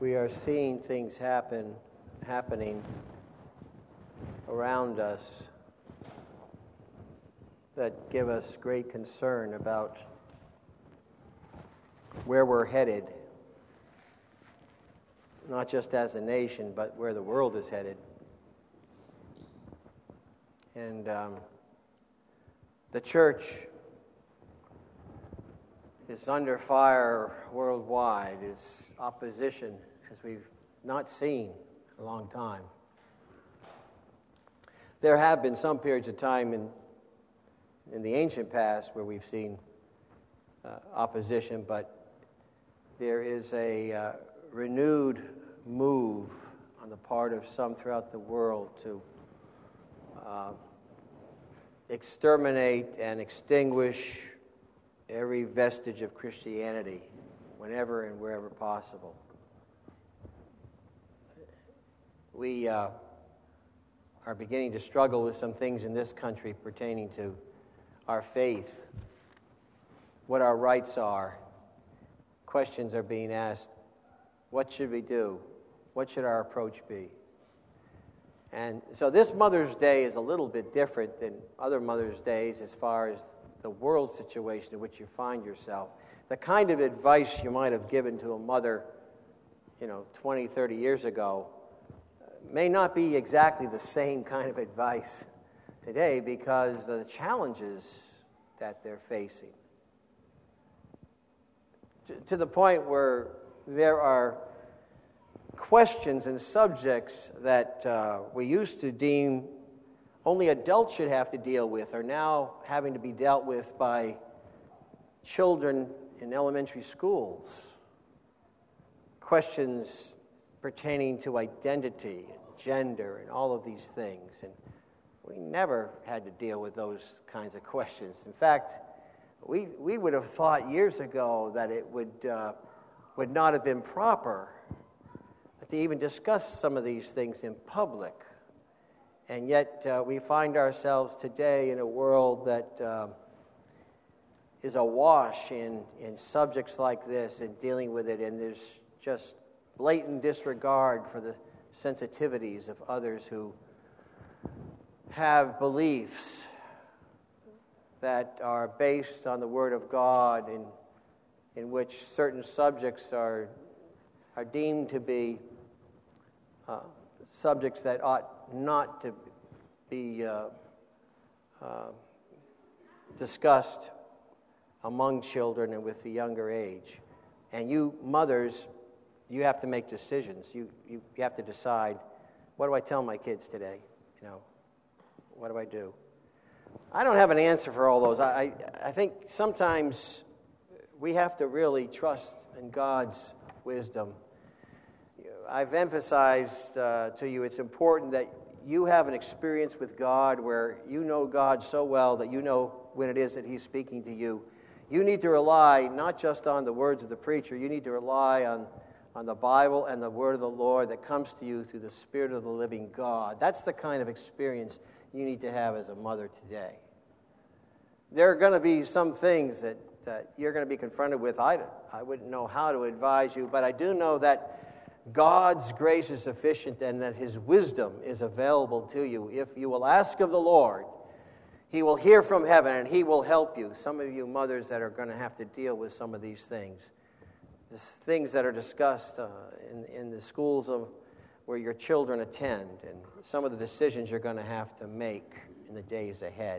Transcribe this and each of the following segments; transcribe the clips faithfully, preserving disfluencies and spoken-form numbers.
we are seeing things happen, happening around us that give us great concern about where we're headed, not just as a nation, but where the world is headed. And um, the church is under fire worldwide. It's opposition as we've not seen in a long time. There have been some periods of time in in the ancient past where we've seen uh, opposition, but there is a uh, renewed move on the part of some throughout the world to uh, exterminate and extinguish every vestige of Christianity whenever and wherever possible. We uh, are beginning to struggle with some things in this country pertaining to our faith, what our rights are. Questions are being asked. What should we do? What should our approach be? And so this Mother's Day is a little bit different than other Mother's Days as far as the world situation in which you find yourself. The kind of advice you might have given to a mother, you know, twenty, thirty years ago may not be exactly the same kind of advice today because of the challenges that they're facing. To the point where there are questions and subjects that uh, we used to deem only adults should have to deal with are now having to be dealt with by children in elementary schools. Questions pertaining to identity and gender and all of these things. And we never had to deal with those kinds of questions. In fact, we we would have thought years ago that it would uh, would not have been proper to even discuss some of these things in public. And yet uh, we find ourselves today in a world that uh, is awash in, in subjects like this and dealing with it, and there's just blatant disregard for the sensitivities of others who have beliefs that are based on the Word of God, in in which certain subjects are are deemed to be uh, subjects that ought not to be uh, uh, discussed among children and with the younger age. And you mothers, you have to make decisions. You you, you have to decide, what do I tell my kids today? You know. What do I do? I don't have an answer for all those. I, I, I think sometimes we have to really trust in God's wisdom. I've emphasized uh, to you it's important that you have an experience with God where you know God so well that you know when it is that He's speaking to you. You need to rely not just on the words of the preacher, you need to rely on on the Bible and the Word of the Lord that comes to you through the Spirit of the living God. That's the kind of experience you need to have as a mother today. There are going to be some things that, that you're going to be confronted with. I, I wouldn't know how to advise you, but I do know that God's grace is sufficient and that His wisdom is available to you. If you will ask of the Lord, He will hear from heaven and He will help you. Some of you mothers that are going to have to deal with some of these things, the things that are discussed uh, in, in the schools of where your children attend, and some of the decisions you're going to have to make in the days ahead.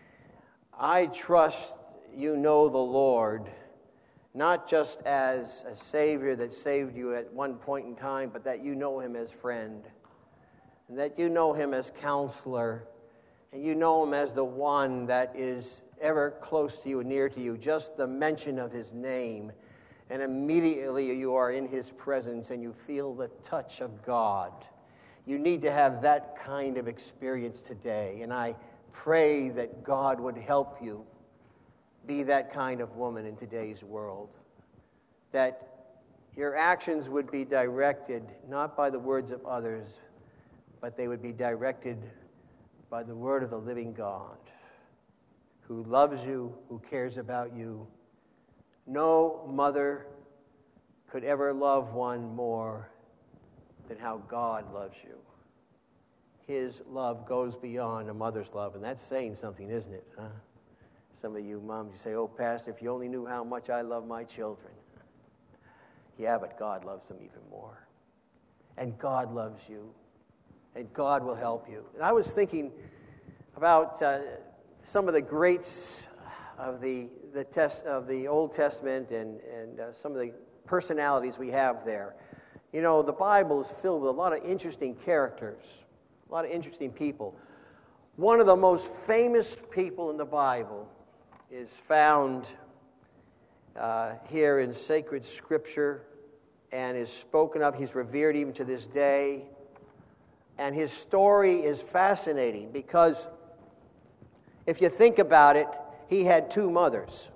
I trust you know the Lord, not just as a Savior that saved you at one point in time, but that you know Him as friend, and that you know Him as counselor, and you know Him as the one that is ever close to you and near to you. Just the mention of His name, and immediately you are in His presence and you feel the touch of God. You need to have that kind of experience today. And I pray that God would help you be that kind of woman in today's world. That your actions would be directed not by the words of others, but they would be directed by the word of the living God, who loves you, who cares about you. No mother could ever love one more than how God loves you. His love goes beyond a mother's love, and that's saying something, isn't it? Huh? Some of you moms, you say, oh, Pastor, if you only knew how much I love my children. Yeah, but God loves them even more. And God loves you. And God will help you. And I was thinking about uh, some of the greats of the the test of the Old Testament and, and uh, some of the personalities we have there. You know, the Bible is filled with a lot of interesting characters, a lot of interesting people. One of the most famous people in the Bible is found uh, here in sacred Scripture and is spoken of. He's revered even to this day. And his story is fascinating because if you think about it, he had two mothers.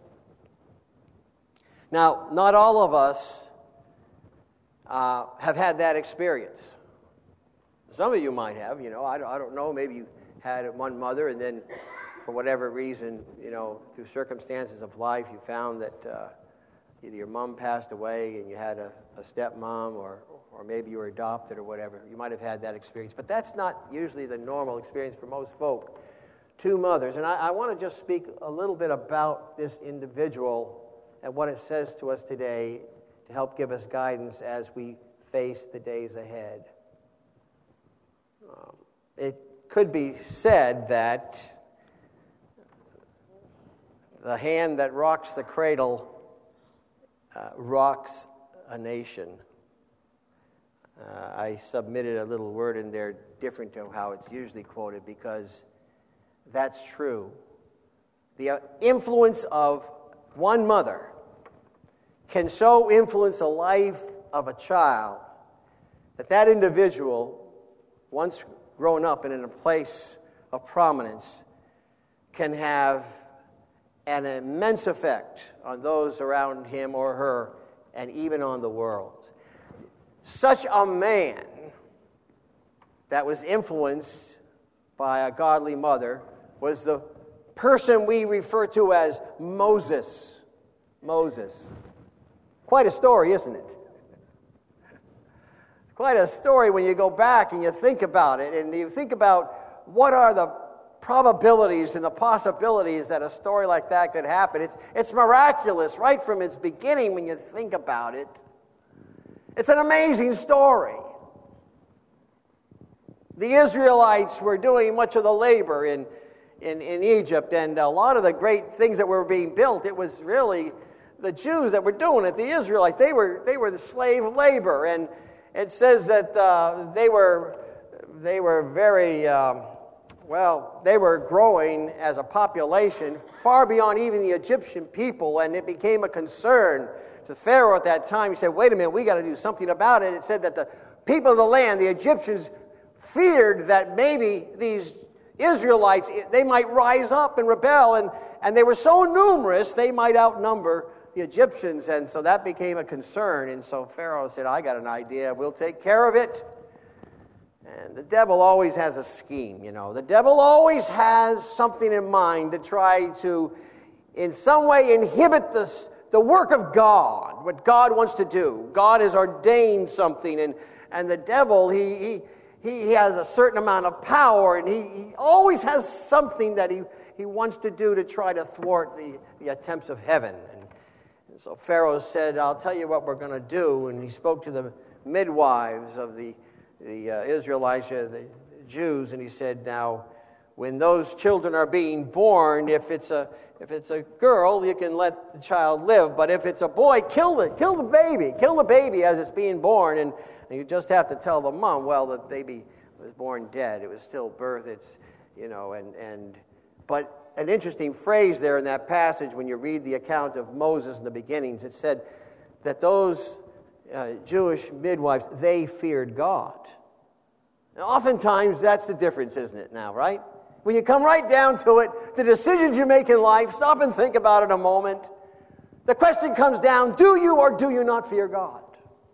Now, not all of us uh, have had that experience. Some of you might have, you know, I don't, I don't know, maybe you had one mother and then for whatever reason, you know, through circumstances of life, you found that uh, either your mom passed away and you had a, a stepmom or, or maybe you were adopted or whatever. You might have had that experience, but that's not usually the normal experience for most folk. Two mothers, and I, I want to just speak a little bit about this individual and what it says to us today to help give us guidance as we face the days ahead. Um, it could be said that the hand that rocks the cradle uh, rocks a nation. Uh, I submitted a little word in there different to how it's usually quoted because that's true. The uh, influence of one mother can so influence the life of a child that that individual, once grown up and in a place of prominence, can have an immense effect on those around him or her and even on the world. Such a man that was influenced by a godly mother was the person we refer to as Moses. Moses. Quite a story, isn't it? Quite a story when you go back and you think about it, and you think about what are the probabilities and the possibilities that a story like that could happen. It's, it's miraculous right from its beginning when you think about it. It's an amazing story. The Israelites were doing much of the labor in In, in Egypt, and a lot of the great things that were being built, it was really the Jews that were doing it, the Israelites. They were they were the slave labor, and it says that uh, they were they were very um, well. They were growing as a population far beyond even the Egyptian people, and it became a concern to Pharaoh at that time. He said, "Wait a minute, we got to do something about it." It said that the people of the land, the Egyptians, feared that maybe these Israelites, they might rise up and rebel, and, and they were so numerous, they might outnumber the Egyptians, and so that became a concern, and so Pharaoh said, I got an idea, we'll take care of it. And the devil always has a scheme, you know. The devil always has something in mind to try to, in some way, inhibit the, the work of God, what God wants to do. God has ordained something, and, and the devil, he... he He has a certain amount of power, and he, he always has something that he, he wants to do to try to thwart the, the attempts of heaven. And, and so Pharaoh said, I'll tell you what we're going to do. And he spoke to the midwives of the, the uh, Israelites, uh, the, the Jews, and he said, now, when those children are being born, if it's a if it's a girl, you can let the child live. But if it's a boy, kill the, kill the baby. Kill the baby as it's being born. And And you just have to tell the mom, well, the baby was born dead. It was stillbirth. It's, you know, and, and, but an interesting phrase there in that passage when you read the account of Moses in the beginnings, it said that those uh, Jewish midwives, they feared God. Now, oftentimes, that's the difference, isn't it now, right? When you come right down to it, the decisions you make in life, stop and think about it a moment. The question comes down, do you or do you not fear God?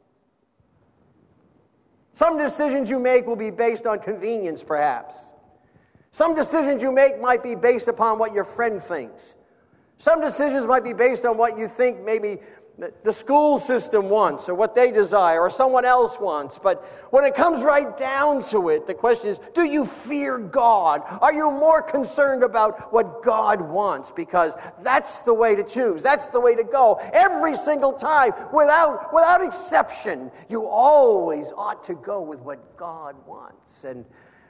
Some decisions you make will be based on convenience, perhaps. Some decisions you make might be based upon what your friend thinks. Some decisions might be based on what you think maybe the school system wants, or what they desire, or someone else wants. But when it comes right down to it, the question is, do you fear God? Are you more concerned about what God wants? Because that's the way to choose. That's the way to go. Every single time, without, without exception, you always ought to go with what God wants. And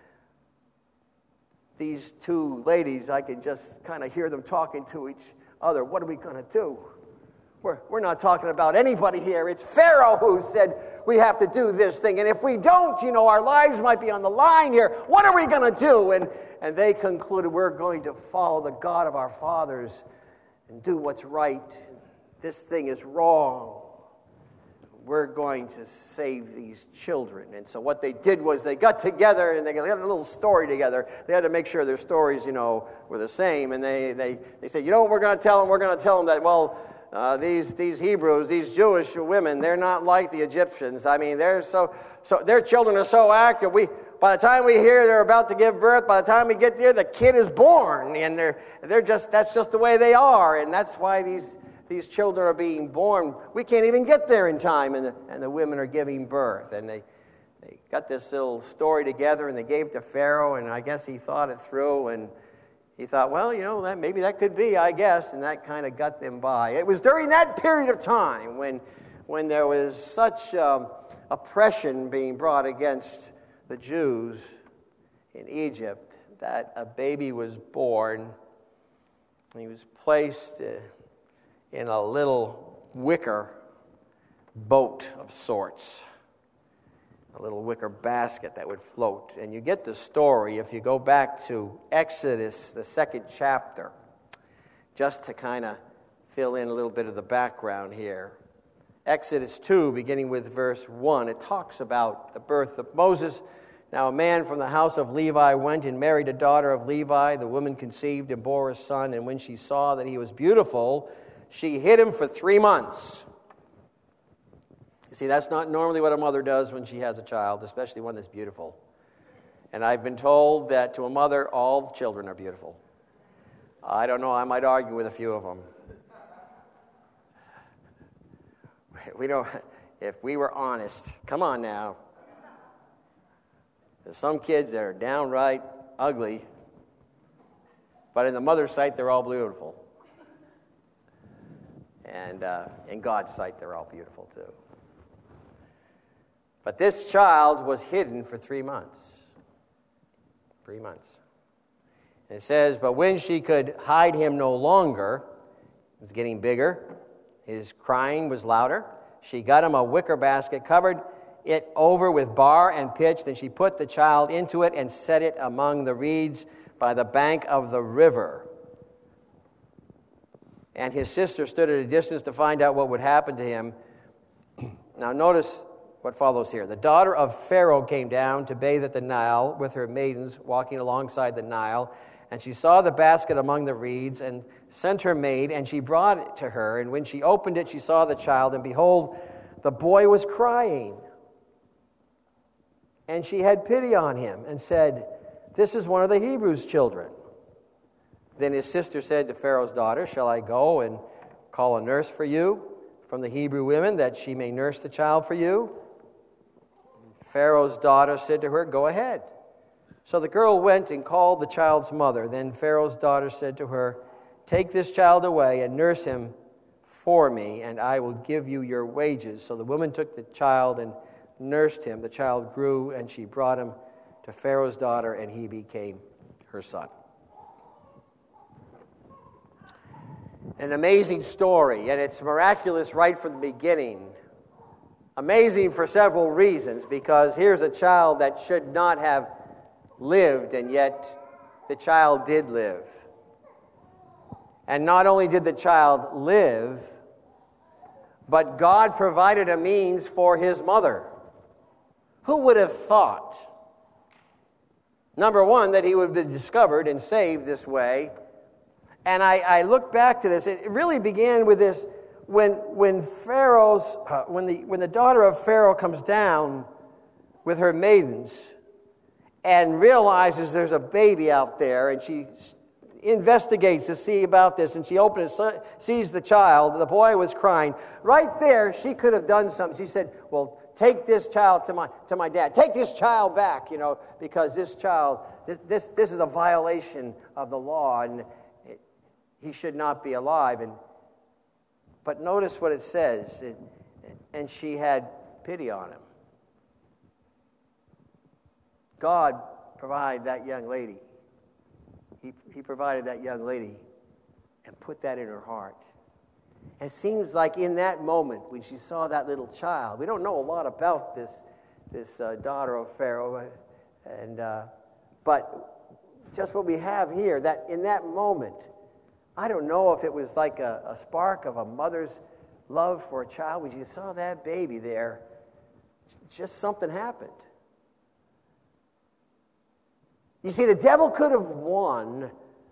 these two ladies, I can just kind of hear them talking to each other. What are we going to do? We're, we're not talking about anybody here. It's Pharaoh who said we have to do this thing. And if we don't, you know, our lives might be on the line here. What are we going to do? And, and they concluded, we're going to follow the God of our fathers and do what's right. This thing is wrong. We're going to save these children. And so what they did was they got together and they had a little story together. They had to make sure their stories, you know, were the same. And they, they, they said, you know what we're going to tell them? We're going to tell them that, well, Uh, these these Hebrews, these Jewish women, they're not like the Egyptians. I mean, they're so so their children are so active. We by the time we hear they're about to give birth, by the time we get there, the kid is born, and they're they're just that's just the way they are, and that's why these these children are being born. We can't even get there in time, and the, and the women are giving birth, and they they got this little story together, and they gave it to Pharaoh, and I guess he thought it through, and he thought, well, you know, that maybe that could be, I guess, and that kind of got them by. It was during that period of time when, when there was such um, oppression being brought against the Jews in Egypt that a baby was born, and he was placed uh, in a little wicker boat of sorts. A little wicker basket that would float. And you get the story if you go back to Exodus, the second chapter, just to kind of fill in a little bit of the background here. Exodus two, beginning with verse one, it talks about the birth of Moses. Now a man from the house of Levi went and married a daughter of Levi. The woman conceived and bore a son, and when she saw that he was beautiful, she hid him for three months. You see, that's not normally what a mother does when she has a child, especially one that's beautiful. And I've been told that to a mother, all children are beautiful. I don't know, I might argue with a few of them. We don't, if we were honest, come on now. There's some kids that are downright ugly, but in the mother's sight, they're all beautiful. And uh, in God's sight, they're all beautiful too. But this child was hidden for three months. Three months. And it says, but when she could hide him no longer, it was getting bigger, his crying was louder, she got him a wicker basket, covered it over with bar and pitch, then she put the child into it and set it among the reeds by the bank of the river. And his sister stood at a distance to find out what would happen to him. Now notice what follows here. The daughter of Pharaoh came down to bathe at the Nile with her maidens walking alongside the Nile, and she saw the basket among the reeds and sent her maid, and she brought it to her. And when she opened it, she saw the child, and behold, the boy was crying. And she had pity on him and said, this is one of the Hebrews' children. Then his sister said to Pharaoh's daughter, shall I go and call a nurse for you from the Hebrew women, that she may nurse the child for you? Pharaoh's daughter said to her, go ahead. So the girl went and called the child's mother. Then Pharaoh's daughter said to her, take this child away and nurse him for me, and I will give you your wages. So the woman took the child and nursed him. The child grew, and she brought him to Pharaoh's daughter, and he became her son. An amazing story, and it's miraculous right from the beginning. Amazing for several reasons, because here's a child that should not have lived, and yet the child did live. And not only did the child live, but God provided a means for his mother. Who would have thought, number one, that he would be discovered and saved this way? And I, I look back to this. It really began with this when when Pharaoh's uh, when the when the daughter of Pharaoh comes down with her maidens and realizes there's a baby out there, and she investigates to see about this, and she opens, sees the child. The boy was crying. Right there, she could have done something. She said, well, take this child to my to my dad. Take this child back, you know, because this child, this this, this is a violation of the law, and it, he should not be alive. And but notice what it says, it, and she had pity on him. God provided that young lady. He, he provided that young lady and put that in her heart. And it seems like in that moment when she saw that little child, we don't know a lot about this this uh, daughter of Pharaoh, and uh, but just what we have here, that in that moment, I don't know if it was like a, a spark of a mother's love for a child. When you saw that baby there, just something happened. You see, the devil could have won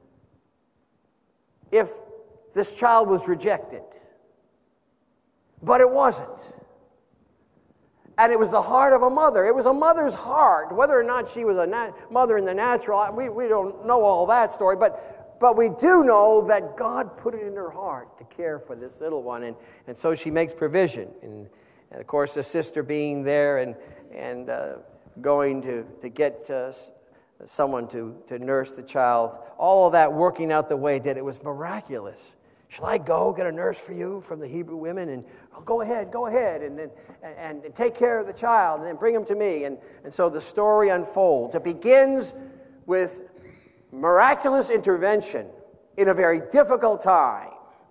if this child was rejected. But it wasn't. And it was the heart of a mother. It was a mother's heart. Whether or not she was a nat- mother in the natural, we, we don't know all that story, but, but we do know that God put it in her heart to care for this little one. And, and so she makes provision. And, and of course, the sister being there and, and uh, going to, to get uh, someone to, to nurse the child, all of that working out the way it did. It was miraculous. Shall I go get a nurse for you from the Hebrew women? And oh, go ahead, go ahead, and then and, and take care of the child, and then bring him to me. And, and so the story unfolds. It begins with miraculous intervention in a very difficult time.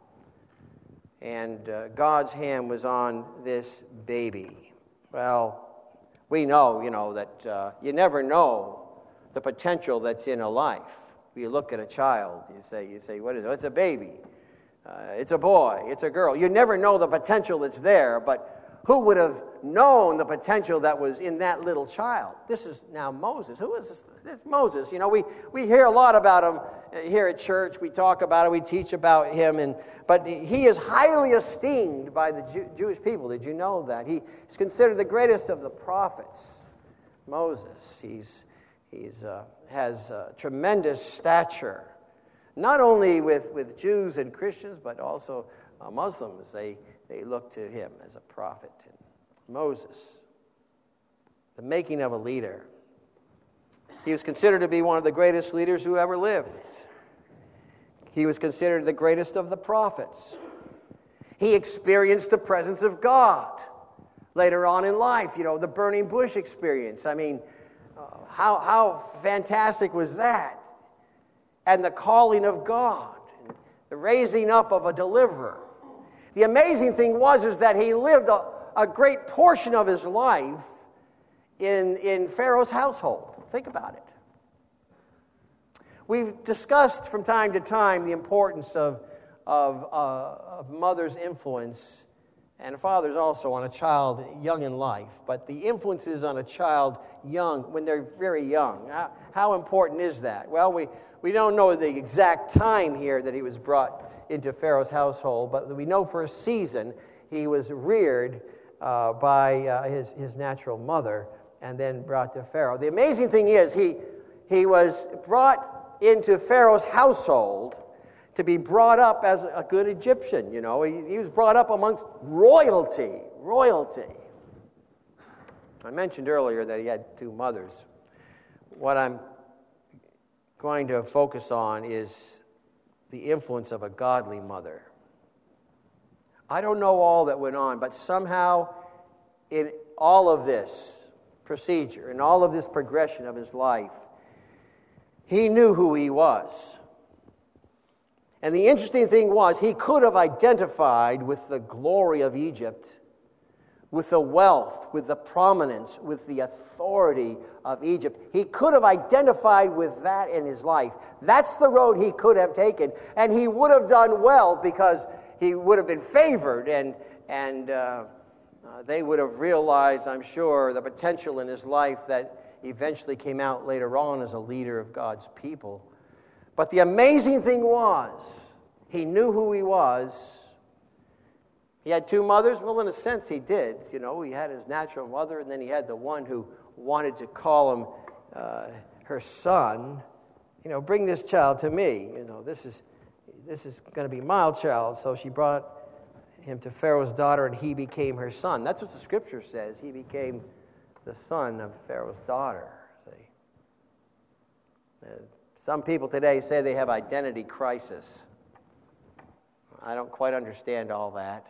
And uh, God's hand was on this baby. Well, we know, you know, that uh, you never know the potential that's in a life. You look at a child, you say, you say, what is it? It's a baby. Uh, it's a boy. It's a girl. You never know the potential that's there, but who would have known the potential that was in that little child? This is now Moses. Who is this? This is Moses. You know, we, we hear a lot about him here at church. We talk about it. We teach about him. And but he is highly esteemed by the Jew, Jewish people. Did you know that? He is considered the greatest of the prophets. Moses. He's he's uh, has uh, tremendous stature. Not only with, with Jews and Christians, but also uh, Muslims. They, they look to him as a prophet. And Moses, the making of a leader. He was considered to be one of the greatest leaders who ever lived. He was considered the greatest of the prophets. He experienced the presence of God later on in life. You know, the burning bush experience. I mean, uh, how, how fantastic was that? And the calling of God, the raising up of a deliverer. The amazing thing was is that he lived a, a great portion of his life in, in Pharaoh's household. Think about it. We've discussed from time to time the importance of, of, uh, of mother's influence and a father's also on a child young in life. But the influences on a child young, when they're very young, how, how important is that? Well, we... We don't know the exact time here that he was brought into Pharaoh's household, but we know for a season he was reared uh, by uh, his, his natural mother and then brought to Pharaoh. The amazing thing is he, he was brought into Pharaoh's household to be brought up as a good Egyptian. You know, he, he was brought up amongst royalty, royalty. I mentioned earlier that he had two mothers. What I'm going to focus on is the influence of a godly mother. I don't know all that went on, but somehow in all of this procedure, in all of this progression of his life, he knew who he was. And the interesting thing was, he could have identified with the glory of Egypt, with the wealth, with the prominence, with the authority of Egypt. He could have identified with that in his life. That's the road he could have taken. And he would have done well because he would have been favored and, and uh, uh, they would have realized, I'm sure, the potential in his life that eventually came out later on as a leader of God's people. But the amazing thing was, he knew who he was. He had two mothers? Well, in a sense, he did. You know, he had his natural mother, and then he had the one who wanted to call him uh, her son. you know, bring this child to me. You know, this is this is going to be my child. So she brought him to Pharaoh's daughter, and he became her son. That's what the Scripture says. He became the son of Pharaoh's daughter. See? And some people today say they have identity crisis. I don't quite understand all that.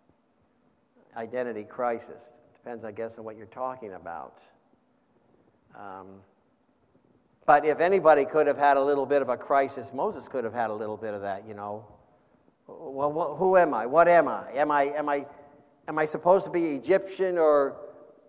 Identity crisis. Depends, I guess, on what you're talking about. Um, but if anybody could have had a little bit of a crisis, Moses could have had a little bit of that, you know. Well, wh- who am I? What am I? Am I am I am I supposed to be Egyptian or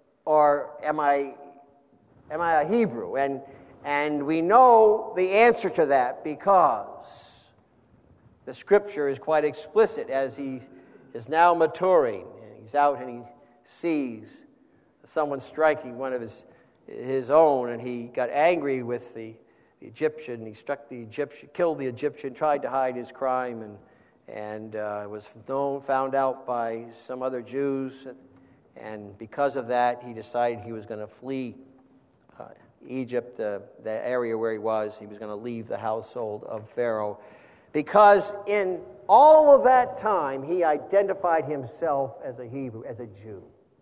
or am I am I a Hebrew? And and we know the answer to that because the Scripture is quite explicit as he is now maturing and he's out and he sees someone striking one of his his own, and he got angry with the, the Egyptian. He struck the Egyptian, killed the Egyptian, tried to hide his crime, and and uh, was known, found out by some other Jews, and because of that, he decided he was going to flee uh, Egypt, uh, the area where he was. He was going to leave the household of Pharaoh, because in all of that time, he identified himself as a Hebrew, as a Jew.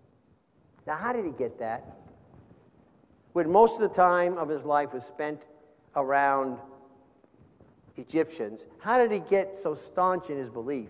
Now, how did he get that? When most of the time of his life was spent around Egyptians, how did he get so staunch in his belief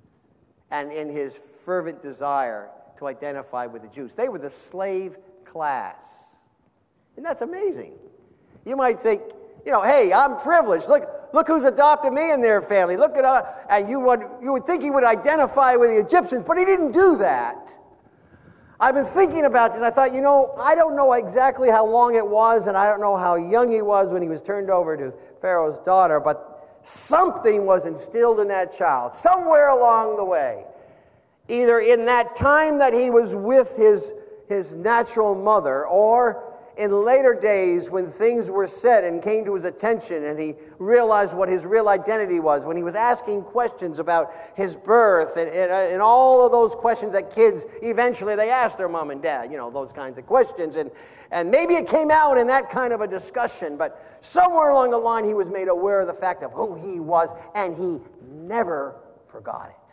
and in his fervent desire to identify with the Jews? They were the slave class. And that's amazing. You might think, you know, hey, I'm privileged. Look, look who's adopted me in their family. Look at uh, and you would you would think he would identify with the Egyptians, but he didn't do that. I've been thinking about this. I thought, you know, I don't know exactly how long it was, and I don't know how young he was when he was turned over to Pharaoh's daughter, but something was instilled in that child somewhere along the way. Either in that time that he was with his, his natural mother, or in later days when things were said and came to his attention and he realized what his real identity was, when he was asking questions about his birth and, and, and all of those questions that kids eventually they ask their mom and dad, you know, those kinds of questions. And, and maybe it came out in that kind of a discussion, but somewhere along the line he was made aware of the fact of who he was, and he never forgot it.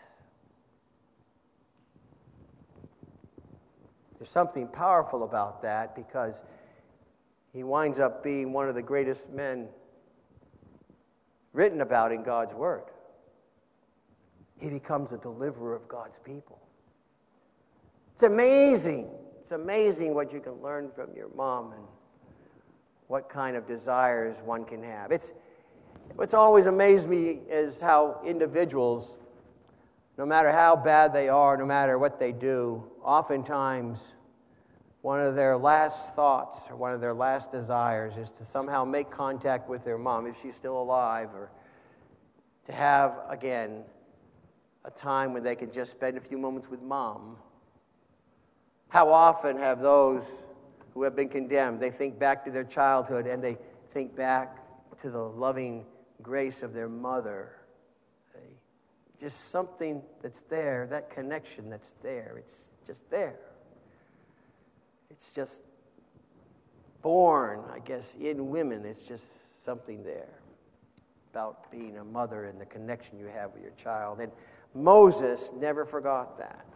There's something powerful about that, because he winds up being one of the greatest men written about in God's Word. He becomes a deliverer of God's people. It's amazing. It's amazing what you can learn from your mom and what kind of desires one can have. It's what's always amazed me is how individuals, no matter how bad they are, no matter what they do, oftentimes one of their last thoughts or one of their last desires is to somehow make contact with their mom, if she's still alive, or to have, again, a time when they can just spend a few moments with mom. How often have those who have been condemned, they think back to their childhood and they think back to the loving grace of their mother. They, just something that's there, that connection that's there, it's just there. It's just born, I guess, in women. It's just something there about being a mother and the connection you have with your child. And Moses never forgot that.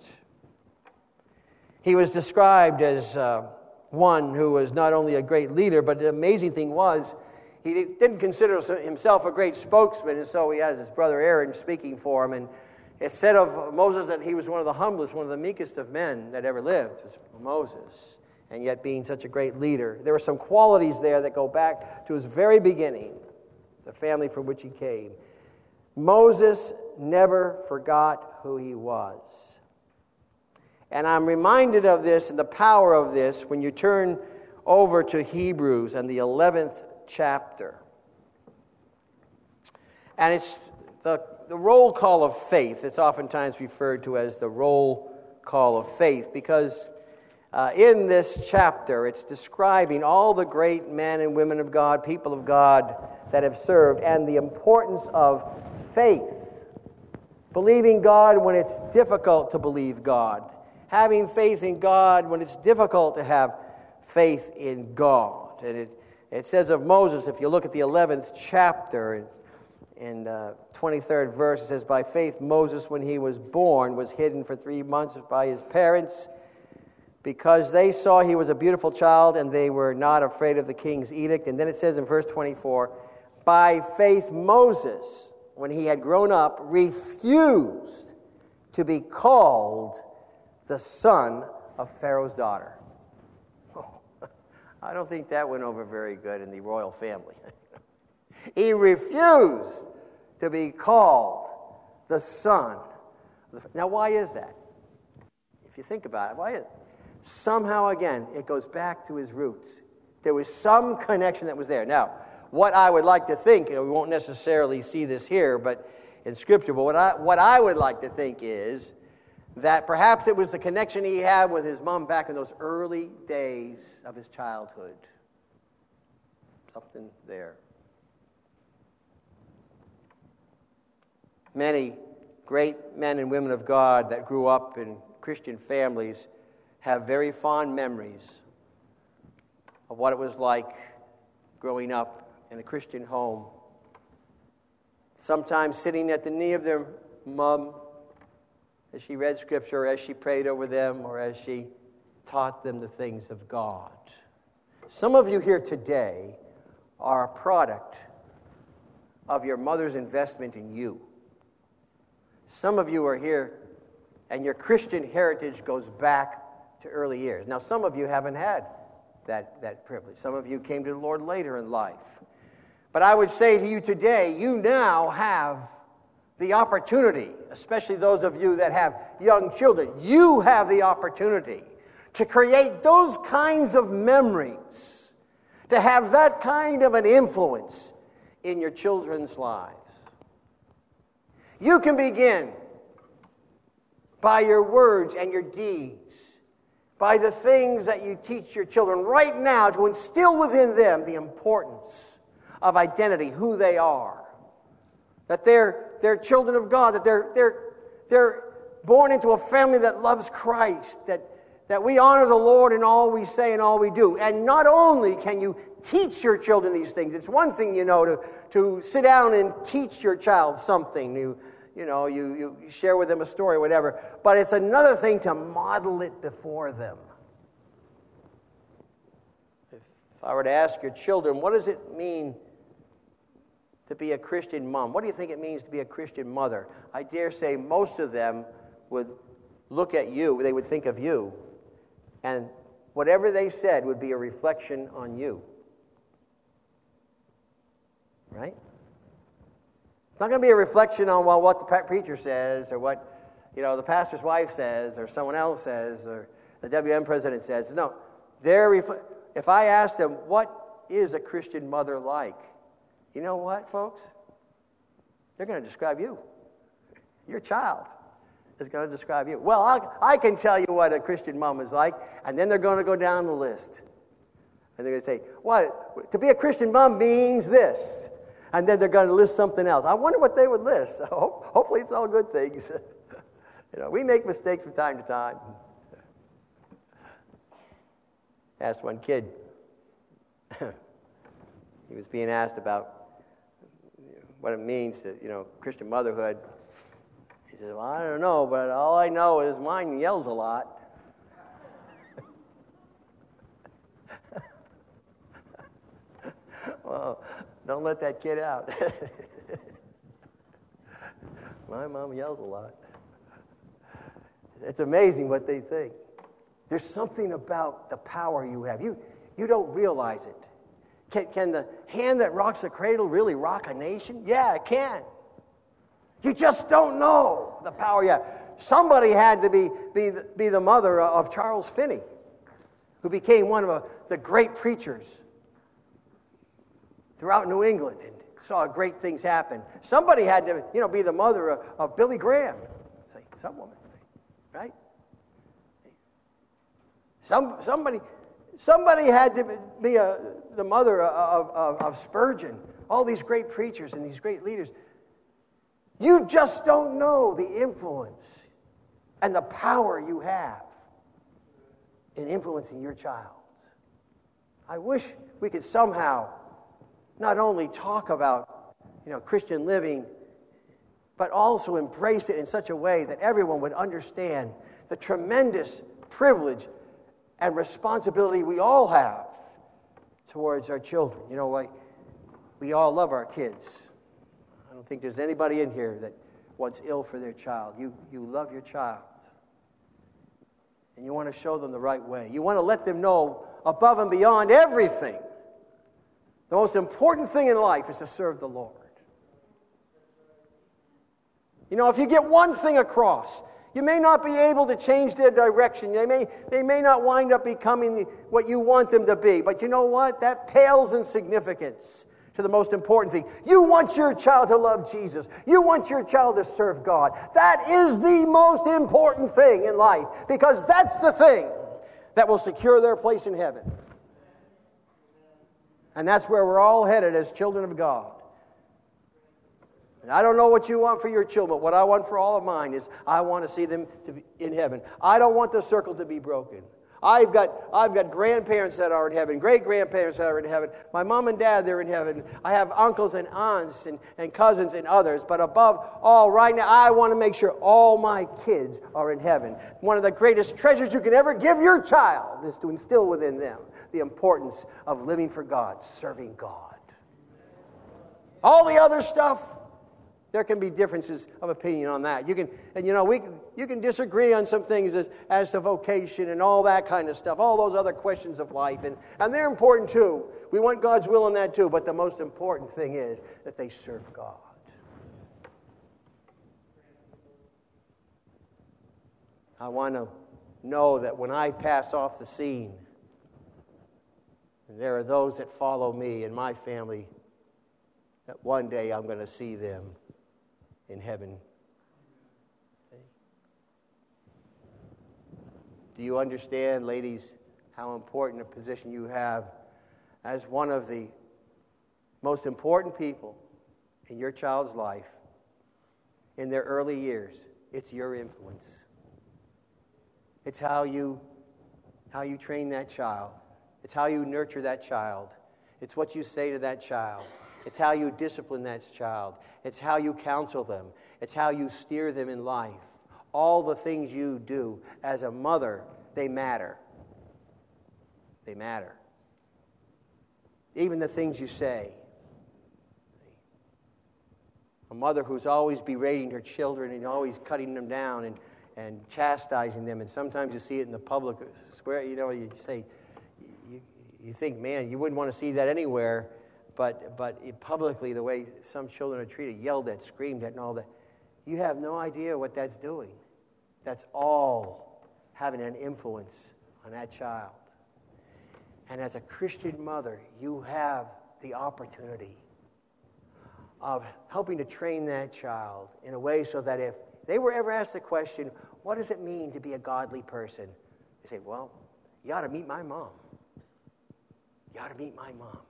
He was described as uh, one who was not only a great leader, but the amazing thing was he didn't consider himself a great spokesman, and so he has his brother Aaron speaking for him. And it said of Moses that he was one of the humblest, one of the meekest of men that ever lived, was Moses. And yet being such a great leader. There were some qualities there that go back to his very beginning, the family from which he came. Moses never forgot who he was. And I'm reminded of this and the power of this when you turn over to Hebrews and the eleventh chapter. And it's the, the roll call of faith. It's oftentimes referred to as the roll call of faith, because Uh, in this chapter, it's describing all the great men and women of God, people of God that have served, and the importance of faith. Believing God when it's difficult to believe God. Having faith in God when it's difficult to have faith in God. And it It says of Moses, if you look at the eleventh chapter, in uh, twenty-third verse, it says, by faith Moses, when he was born, was hidden for three months by his parents, because they saw he was a beautiful child, and they were not afraid of the king's edict. And then it says in verse twenty-four, by faith Moses, when he had grown up, refused to be called the son of Pharaoh's daughter. Oh, I don't think that went over very good in the royal family. He refused to be called the son. Now, why is that? If you think about it, why is it? Somehow, again, it goes back to his roots. There was some connection that was there. Now, what I would like to think, and we won't necessarily see this here, but in Scripture, but what I, what I would like to think is that perhaps it was the connection he had with his mom back in those early days of his childhood. Something there. Many great men and women of God that grew up in Christian families have very fond memories of what it was like growing up in a Christian home. Sometimes sitting at the knee of their mom as she read Scripture, as she prayed over them, or as she taught them the things of God. Some of you here today are a product of your mother's investment in you. Some of you are here, and your Christian heritage goes back to early years. Now, some of you haven't had that, that privilege. Some of you came to the Lord later in life. But I would say to you today, you now have the opportunity, especially those of you that have young children, you have the opportunity to create those kinds of memories, to have that kind of an influence in your children's lives. You can begin by your words and your deeds, by the things that you teach your children right now to instill within them the importance of identity, who they are, that they're, they're children of God, that they're, they're, they're born into a family that loves Christ, that, that we honor the Lord in all we say and all we do. And not only can you teach your children these things, it's one thing, you know, to, to sit down and teach your child something. You, you know, you, you share with them a story, whatever. But it's another thing to model it before them. If I were to ask your children, what does it mean to be a Christian mom? What do you think it means to be a Christian mother? I dare say most of them would look at you, they would think of you, and whatever they said would be a reflection on you. Right? It's not going to be a reflection on, well, what the preacher says, or what, you know, the pastor's wife says, or someone else says, or the W M president says. No, they're refl- if I ask them, what is a Christian mother like? You know what, folks? They're going to describe you. Your child is going to describe you. Well, I'll, I can tell you what a Christian mom is like, and then they're going to go down the list. And they're going to say, well, to be a Christian mom means this. And then they're going to list something else. I wonder what they would list. Hopefully it's all good things. You know, we make mistakes from time to time. Asked one kid. He was being asked about what it means to, you know, Christian motherhood. He said, well, I don't know, but all I know is mine yells a lot. Well, don't let that kid out. My mom yells a lot. It's amazing what they think. There's something about the power you have. You, you don't realize it. Can, can the hand that rocks the cradle really rock a nation? Yeah, it can. You just don't know the power you have. Somebody had to be, be, be the mother of Charles Finney, who became one of the great preachers throughout New England and saw great things happen. Somebody had to, you know, be the mother of, of Billy Graham. Say, some woman, right? Some somebody somebody had to be a, the mother of, of, of Spurgeon. All these great preachers and these great leaders. You just don't know the influence and the power you have in influencing your child. I wish we could somehow not only talk about, you know, Christian living, but also embrace it in such a way that everyone would understand the tremendous privilege and responsibility we all have towards our children. You know, like, we all love our kids. I don't think there's anybody in here that wants ill for their child. You, you love your child. And you want to show them the right way. You want to let them know above and beyond everything, the most important thing in life is to serve the Lord. You know, if you get one thing across, you may not be able to change their direction. They may, they may not wind up becoming what you want them to be. But you know what? That pales in significance to the most important thing. You want your child to love Jesus. You want your child to serve God. That is the most important thing in life, because that's the thing that will secure their place in heaven. And that's where we're all headed as children of God. And I don't know what you want for your children, but what I want for all of mine is I want to see them to be in heaven. I don't want the circle to be broken. I've got I've got grandparents that are in heaven, great-grandparents that are in heaven. My mom and dad, they're in heaven. I have uncles and aunts and, and cousins and others. But above all, right now, I want to make sure all my kids are in heaven. One of the greatest treasures you can ever give your child is to instill within them the importance of living for God, serving God. All the other stuff, there can be differences of opinion on that. You can, and you know, we you can disagree on some things as, as to vocation and all that kind of stuff, all those other questions of life, and, and they're important too. We want God's will in that too, but the most important thing is that they serve God. I want to know that when I pass off the scene, and there are those that follow me and my family, that one day I'm going to see them in heaven. Do you understand, ladies, how important a position you have as one of the most important people in your child's life in their early years? It's your influence. It's how you, how you train that child. It's how you nurture that child. It's what you say to that child. It's how you discipline that child. It's how you counsel them. It's how you steer them in life. All the things you do as a mother, they matter. They matter. Even the things you say. A mother who's always berating her children and always cutting them down and, and chastising them, and sometimes you see it in the public square. You know, you say, you, you think, man, you wouldn't want to see that anywhere. But but publicly, the way some children are treated, yelled at, screamed at, and all that, you have no idea what that's doing. That's all having an influence on that child. And as a Christian mother, you have the opportunity of helping to train that child in a way so that if they were ever asked the question, what does it mean to be a godly person? They say, well, you ought to meet my mom. You ought to meet my mom.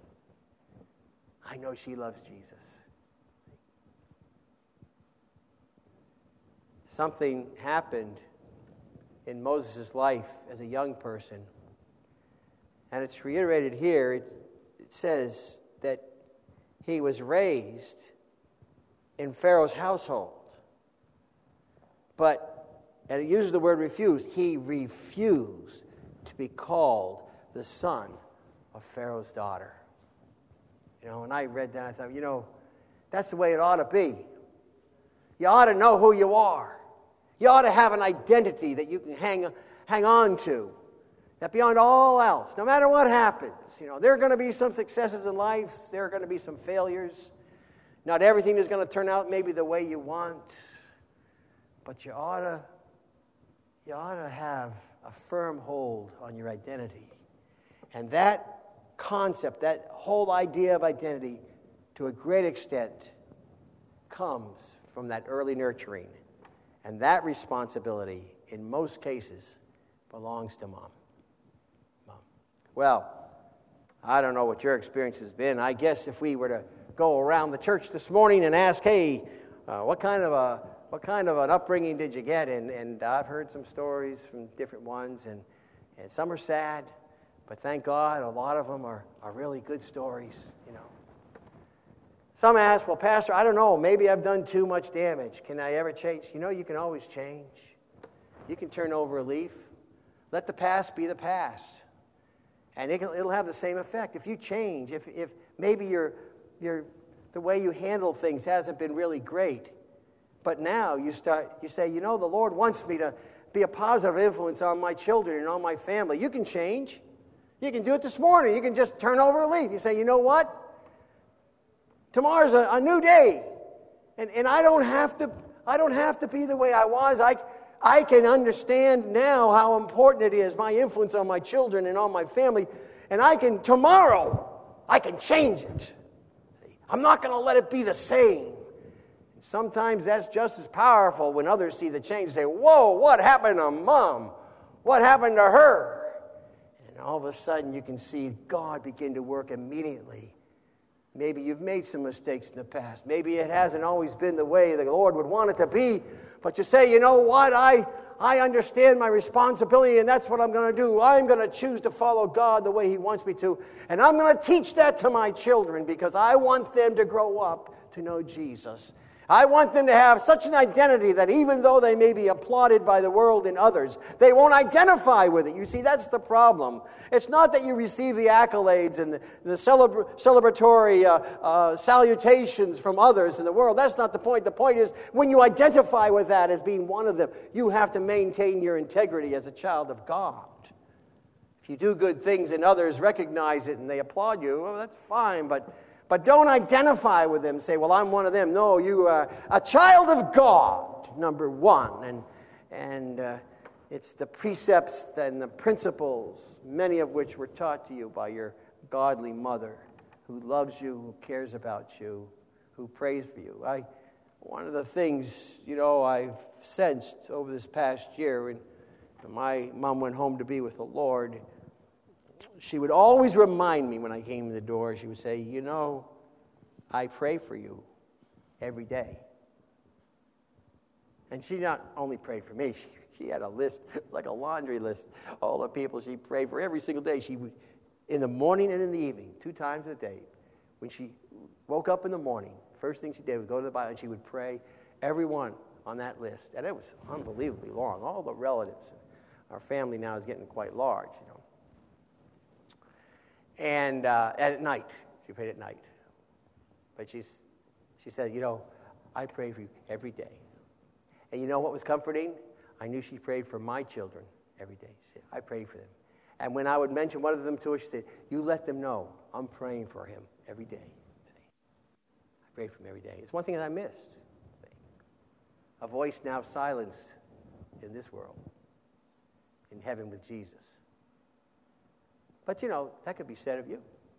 I know she loves Jesus. Something happened in Moses' life as a young person, and it's reiterated here. It, it says that he was raised in Pharaoh's household. But, and it uses the word refuse, he refused to be called the son of Pharaoh's daughter. You know, when I read that, I thought, you know, that's the way it ought to be. You ought to know who you are. You ought to have an identity that you can hang, hang on to. That beyond all else, no matter what happens, you know, there are going to be some successes in life. There are going to be some failures. Not everything is going to turn out maybe the way you want. But you ought to, you ought to have a firm hold on your identity. And that concept, that whole idea of identity, to a great extent, comes from that early nurturing. And that responsibility, in most cases, belongs to mom. Mom. Well, I don't know what your experience has been. I guess if we were to go around the church this morning and ask, hey, uh, what kind of a what kind of an upbringing did you get? And, and I've heard some stories from different ones, and, and some are sad. But thank God, a lot of them are, are really good stories, you know. Some ask, well, Pastor, I don't know, maybe I've done too much damage. Can I ever change? You know, you can always change. You can turn over a leaf. Let the past be the past. And it can, it'll have the same effect. If you change, if, if maybe your, your, the way you handle things hasn't been really great, but now you start, you say, you know, the Lord wants me to be a positive influence on my children and on my family. You can change. You can do it this morning. You can just turn over a leaf. You say, you know what? Tomorrow's a, a new day. And, and I don't have to I don't have to be the way I was. I, I can understand now how important it is, my influence on my children and on my family. And I can, tomorrow, I can change it. See, I'm not going to let it be the same. And sometimes that's just as powerful when others see the change. They say, whoa, what happened to Mom? What happened to her? And all of a sudden you can see God begin to work immediately. Maybe you've made some mistakes in the past. Maybe it hasn't always been the way the Lord would want it to be. But you say, you know what? I, I understand my responsibility, and that's what I'm going to do. I'm going to choose to follow God the way He wants me to. And I'm going to teach that to my children because I want them to grow up to know Jesus. I want them to have such an identity that even though they may be applauded by the world and others, they won't identify with it. You see, that's the problem. It's not that you receive the accolades and the, the celebra- celebratory uh, uh, salutations from others in the world. That's not the point. The point is when you identify with that as being one of them, you have to maintain your integrity as a child of God. If you do good things and others recognize it and they applaud you, well, that's fine, but... But don't identify with them and say, well, I'm one of them. No, you are a child of God, number one. And, and uh, it's the precepts and the principles, many of which were taught to you by your godly mother who loves you, who cares about you, who prays for you. I, one of the things, you know, I've sensed over this past year, when my mom went home to be with the Lord, she would always remind me when I came in the door, she would say, you know, I pray for you every day. And she not only prayed for me, she, she had a list, it was like a laundry list, all the people she prayed for every single day. She would, in the morning and in the evening, two times a day, when she woke up in the morning, first thing she did was go to the Bible and she would pray everyone on that list. And it was unbelievably long, all the relatives. Our family now is getting quite large, you know. And uh, at night, she prayed at night. But she's, she said, you know, I pray for you every day. And you know what was comforting? I knew she prayed for my children every day. She said, I prayed for them. And when I would mention one of them to her, she said, you let them know I'm praying for him every day. I pray for him every day. It's one thing that I missed. A voice now silenced in this world, in heaven with Jesus. But, you know, that could be said of you.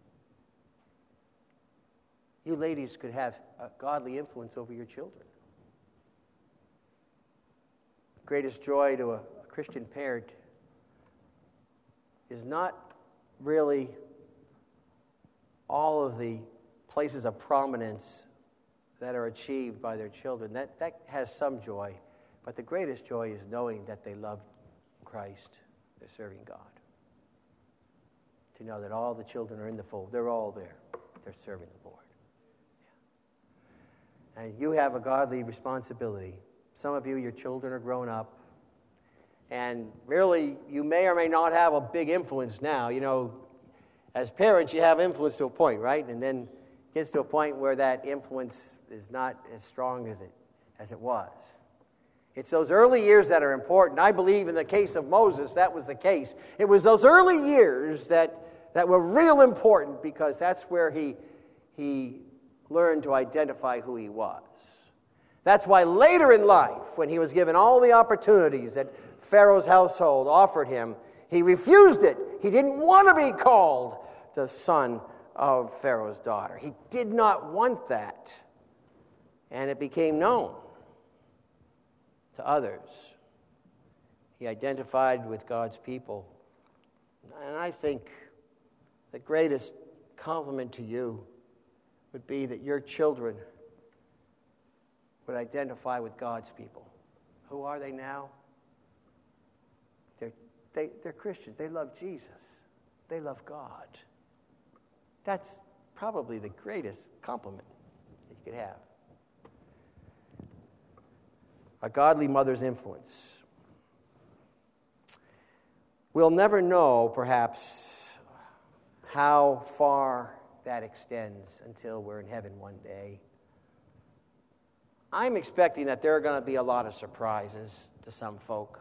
You ladies could have a godly influence over your children. Greatest joy to a, a Christian parent is not really all of the places of prominence that are achieved by their children. That, that has some joy. But the greatest joy is knowing that they love Christ. They're serving God. To know that all the children are in the fold. They're all there. They're serving the Lord. Yeah. And you have a godly responsibility. Some of you, your children are grown up. And really, you may or may not have a big influence now. You know, as parents, you have influence to a point, right? And then it gets to a point where that influence is not as strong as it, as it was. It's those early years that are important. I believe in the case of Moses, that was the case. It was those early years that, that were real important because that's where he, he learned to identify who he was. That's why later in life, when he was given all the opportunities that Pharaoh's household offered him, he refused it. He didn't want to be called the son of Pharaoh's daughter. He did not want that. And it became known to others. He identified with God's people. And I think the greatest compliment to you would be that your children would identify with God's people. Who are they now? They're, they, they're Christians. They love Jesus. they love God. That's probably the greatest compliment that you could have. A godly mother's influence. We'll never know, perhaps, how far that extends until we're in heaven one day. I'm expecting that there are going to be a lot of surprises to some folk.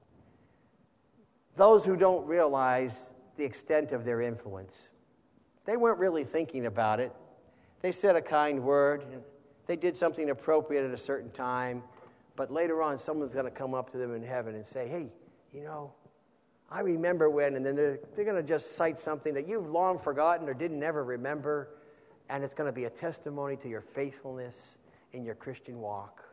Those who don't realize the extent of their influence. They weren't really thinking about it. They said a kind word. They did something appropriate at a certain time. But later on, someone's going to come up to them in heaven and say, hey, you know, I remember when, and then they're, they're going to just cite something that you've long forgotten or didn't ever remember, and it's going to be a testimony to your faithfulness in your Christian walk.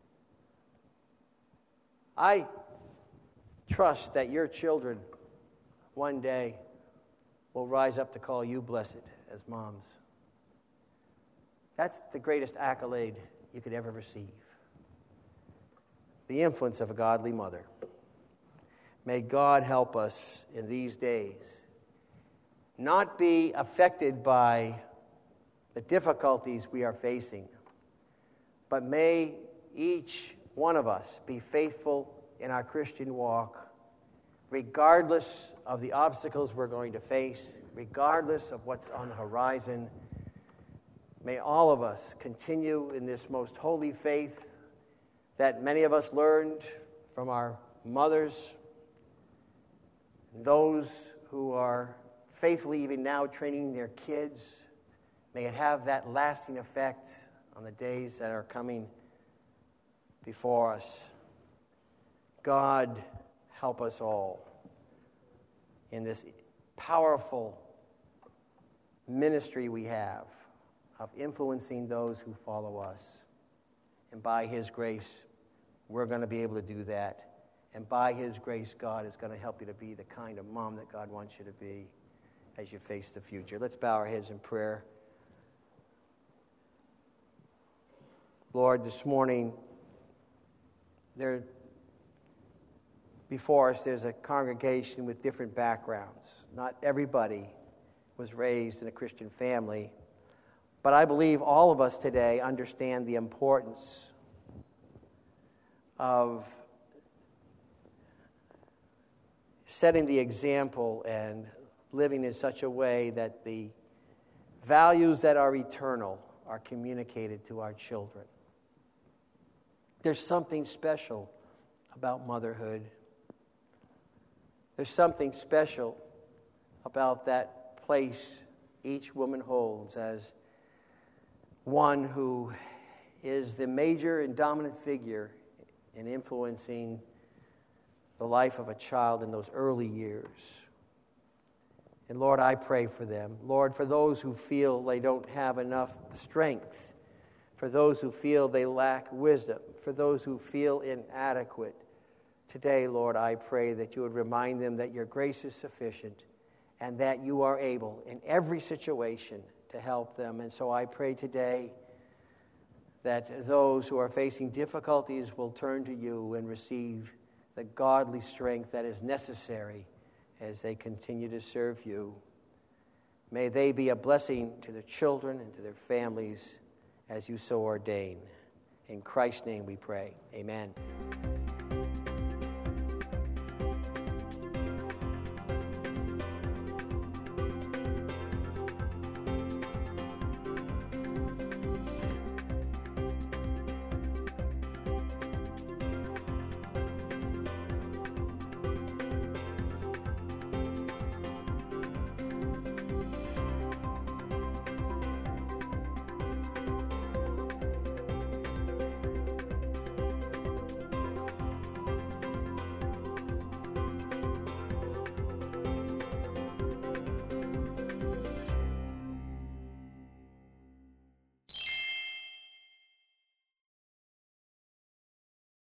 I trust that your children one day will rise up to call you blessed as moms. That's the greatest accolade you could ever receive. The influence of a godly mother. May God help us in these days not be affected by the difficulties we are facing, but may each one of us be faithful in our Christian walk, regardless of the obstacles we're going to face, regardless of what's on the horizon. May all of us continue in this most holy faith that many of us learned from our mothers, those who are faithfully even now training their kids. May it have that lasting effect on the days that are coming before us. God, help us all in this powerful ministry we have of influencing those who follow us. And by His grace, we're going to be able to do that. And by His grace, God is going to help you to be the kind of mom that God wants you to be as you face the future. Let's bow our heads in prayer. Lord, this morning, there before us, there's a congregation with different backgrounds. Not everybody was raised in a Christian family, but I believe all of us today understand the importance of setting the example and living in such a way that the values that are eternal are communicated to our children. There's something special about motherhood. There's something special about that place each woman holds as one who is the major and dominant figure in influencing the life of a child in those early years. And Lord, I pray for them. Lord, for those who feel they don't have enough strength, for those who feel they lack wisdom, for those who feel inadequate, today, Lord, I pray that you would remind them that your grace is sufficient and that you are able in every situation to help them. And so I pray today that those who are facing difficulties will turn to you and receive the godly strength that is necessary as they continue to serve you. May they be a blessing to their children and to their families as you so ordain. In Christ's name we pray. Amen.